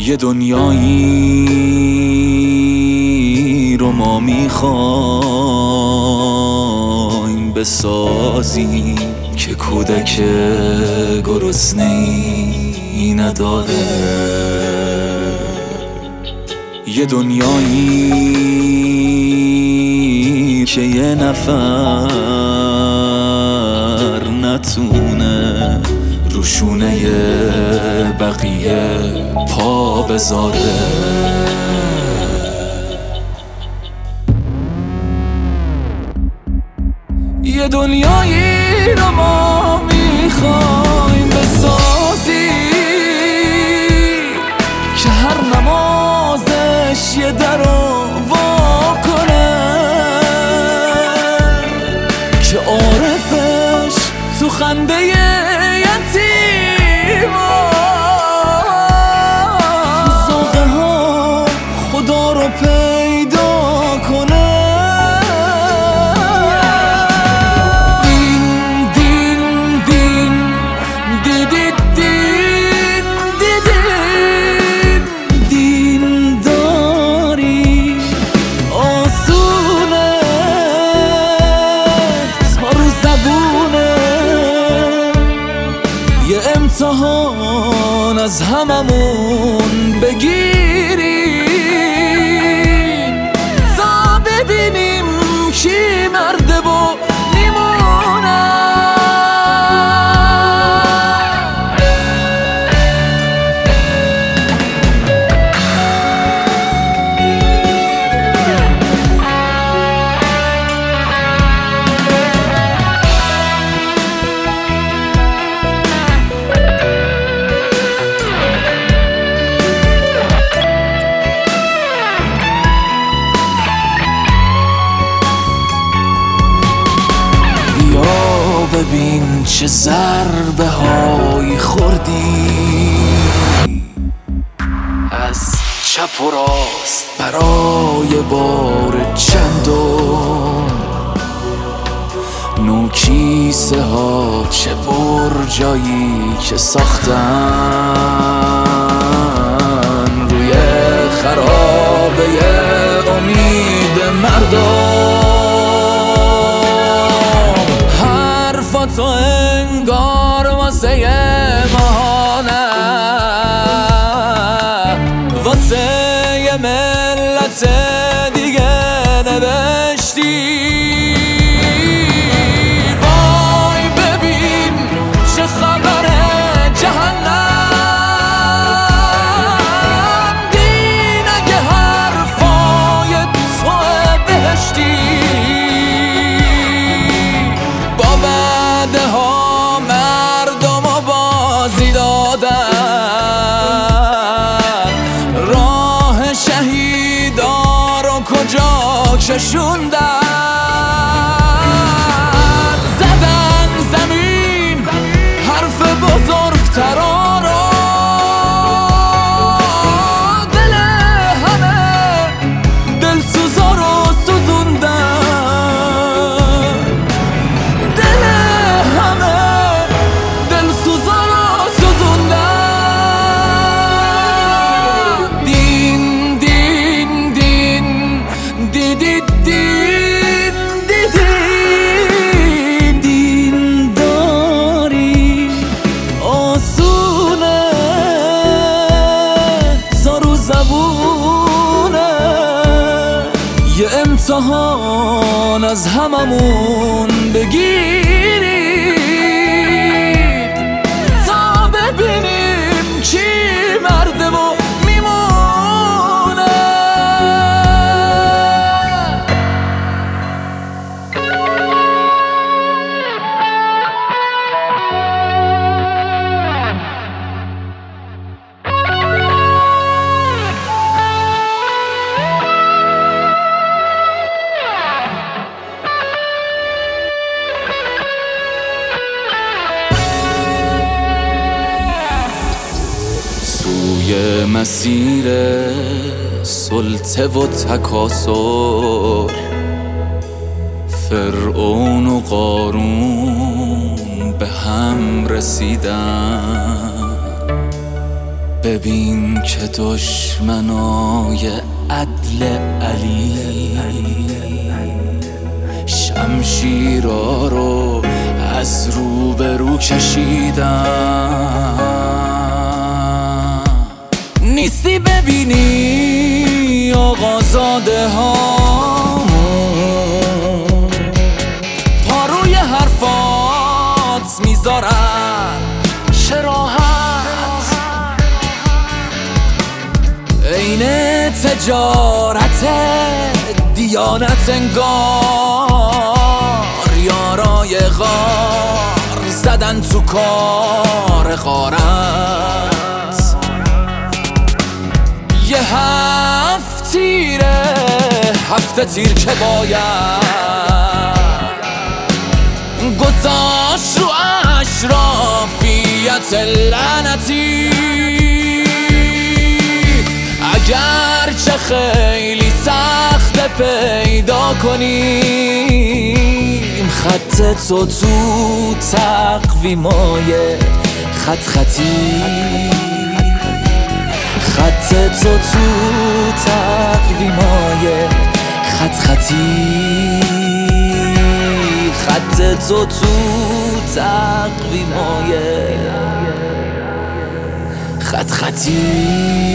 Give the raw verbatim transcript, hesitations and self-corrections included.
یه دنیایی رو ما میخوایم بسازیم که کودک گرسنه‌ای نداره. یه دنیایی که یه نفر نتونه روشونه بقیه پا بذاره. یه دنیایی رو ما میخوایم بسازی که هر نمازش یه در رو وا کنه، که عارفش تو خنده یتیما تو زاغه ها خدا رو پیدا کنه. امتحان از هممون بگیریم تا ببینیم کی مرده و میمونه. ببین چه ضربه های خوردی از چپ و راست برای بار چندم. نوکیسه ها چه برجایی که ساختن روی خرابه امید مردم. تو انگار واسه ماهانه واسه ملت دیگه نوشتی. وای ببین چه خبره جهنم، دین اگه حرفای تو بهشتی. ها مردم و بازی دادن، راه شهیدا رو کجا کشوندن. زدن زمین حرف بزرگترا رو، دل همه دلسوزا رو سوزوندن. یه امتحان از هممون بگیرید تا ببینیم کی مرده و میمونه. توی مسیر سلطه و تکاسر فرعون و قارون به هم رسیدن. ببین که دشمنای عدل علی شمشیرا رو از رو به رو کشیدن. نیستی ببینی آقازاده ها پاروی حرفات میذارن چه راحت عین تجارت دیانت انگار یارای غار زدن تو کار غارت. یه هفت تیره هفت تیر که باید گذاشت رو اشرافیت لعنتی. اگر چه خیلی سخت پیدا کنیم خط تو تو تقویمای خط خطی، خط تو تو تقویمای خط خطی، خط تو تو تقویمای خط خطی.